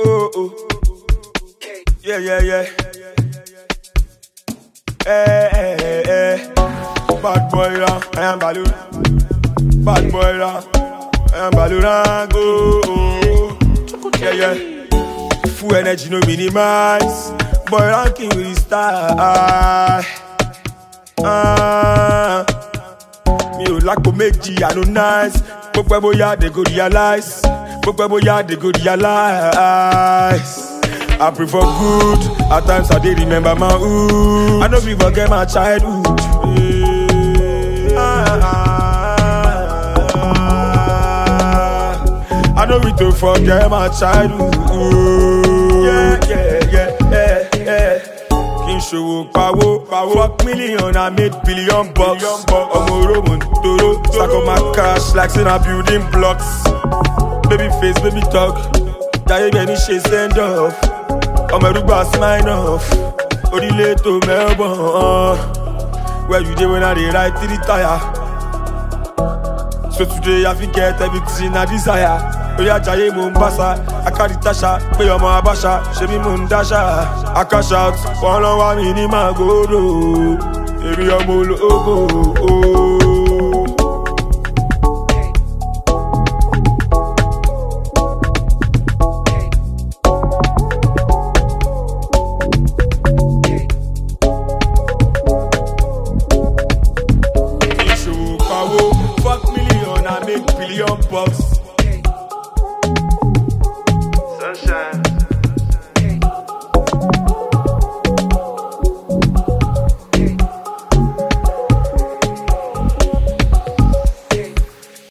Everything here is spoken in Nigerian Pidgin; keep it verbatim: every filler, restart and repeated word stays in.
Oh, oh. Yeah, yeah, yeah. Eh, eh, eh, eh. Bad boy, la, I am Baloo. Bad boy, la, I am Baloo. Go, oh. Yeah, yeah. Full energy, no minimize. Boy, ranking with the star. Ah, me ò like to make G, I know nice. Pokwe boya, they go realize. Pokwe boya, they go realize. I prefer good. At times I did remember my ooh. I know we forget my childhood. Ah, ah, ah. I know we don't forget my childhood. Yeah, yeah, yeah, yeah, yeah. King show power, power. Fuck million, I made billion bucks. Omo Roman, Toro, stack up my cash like in a building blocks. Baby face, baby talk. Jaye Benny she send off. Omo Rugba smile off. Odile to Melbourne. Where you dey when I dey ride to the tire? So today I forget everything I desire. Oya Jaye Mombasa, I carry Tasha, pay your mama Basha, she be Mundasha. I cash out, one on one in my go do. Baby I'm all over. Oh. Fuck million, I make billion bucks.